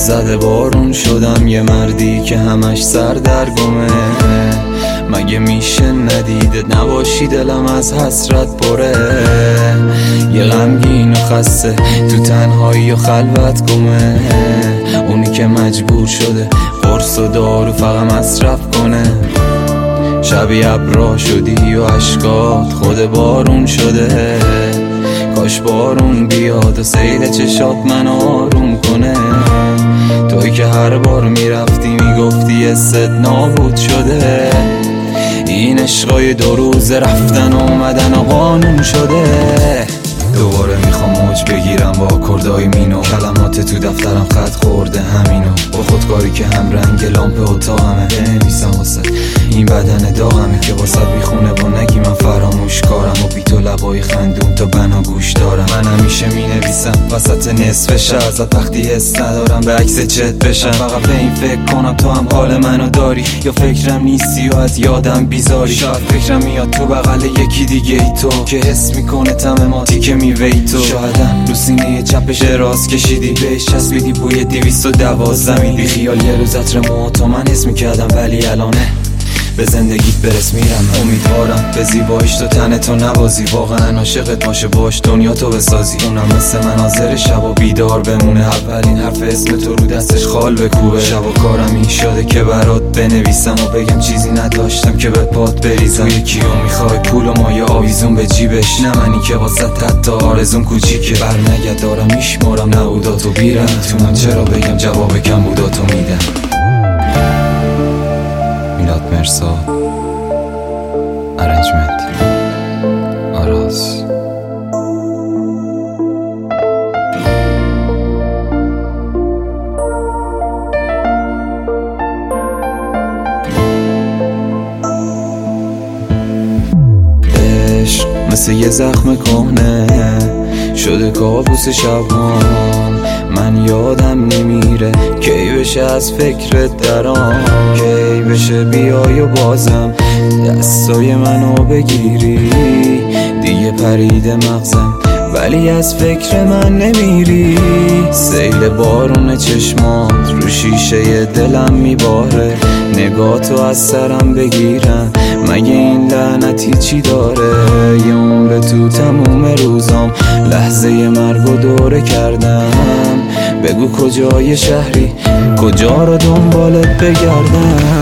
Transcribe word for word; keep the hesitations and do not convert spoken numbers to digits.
زده بارون شدم، یه مردی که همش سردرگمه. مگه میشه ندیدت نباشی دلم از حسرت پره؟ یه غمگین و خسته تو تنهایی و خلوت گمه، اونی که مجبور شده قرص و دارو فقط مصرف کنه. شبیه ابرا شدی و عشقات خود بارون شده، کاش بارون بیاد و سیل چشات من آروم کنه. توی که هر بار میرفتی میگفتی حست نابود شده، این عشقای دو روز رفتن و اومدن و قانون شده. دوباره میخوام موج بگیرم با اکوردای مینو، کلمات تو دفترم خط خورده همینو، با خودکاری که هم رنگ لامپ اتاقمه. بنویسم واسه این بدن داغمه که واسه میخونه با نگی من فراموش کارم، و بی تو لبای خندون تا بنا گوش دارم. من همیشه مینویسم وسط نصف شب ازت وقتی حس ندارم به عکس چت بشم، فقط به این فکر کنم تو هم حال منو داری یا فکرم نیستی و از یادم بیزاری. شاید فکرم میاد تو بغل یکی دیگه ای تو که حس میکنه تماماتی که میوی تو. شایدم رو سینه چپش راست کشیدی بهش چسبیدی بوی دویست و دوازده میدی. خیال یه روز عطر موها تو من حس میکردم ولی الانه به زندگیت برس میرم. امیدوارم به زیباییش تو تن تو نبازی، واقعا عاشقت باشه باش دنیا تو بسازی. اونم مثل من حاضر شب و بیدار بمونه، اولین حرف اسم تو رو دستش خال بکوبه. شب و کارم این شده که برات بنویسم و بگم چیزی نداشتم که به پات بریزم. یکی رو میخوای پول و ما یا آویزون به جیبش، نه منی که واسه حتی آرزوم کوچیکه. بر نگه دارم میشمارم نبوداتو بیرم، میتونم چرا بگم جواب کم بوداتو میدم. میلاد مرزاد، ارنجمنت آراز. عشق مثل یه زخم کهنه شده کابوس شبام، من یادم نمیره کی بشه از فکرت درام، کی بشه بیای و بازم دستای منو بگیری. دیگه پرید مغزم ولی از فکر من نمیری. سیل بارون چشمات رو شیشه دلم میباره، نگاتو از سرم بگیرم مگه این لعنتی چی داره؟ یه عمر تو تموم روزام لحظه مرگ و دوره کردم، بگو کجای شهری کجا رو دنبالت بگردم.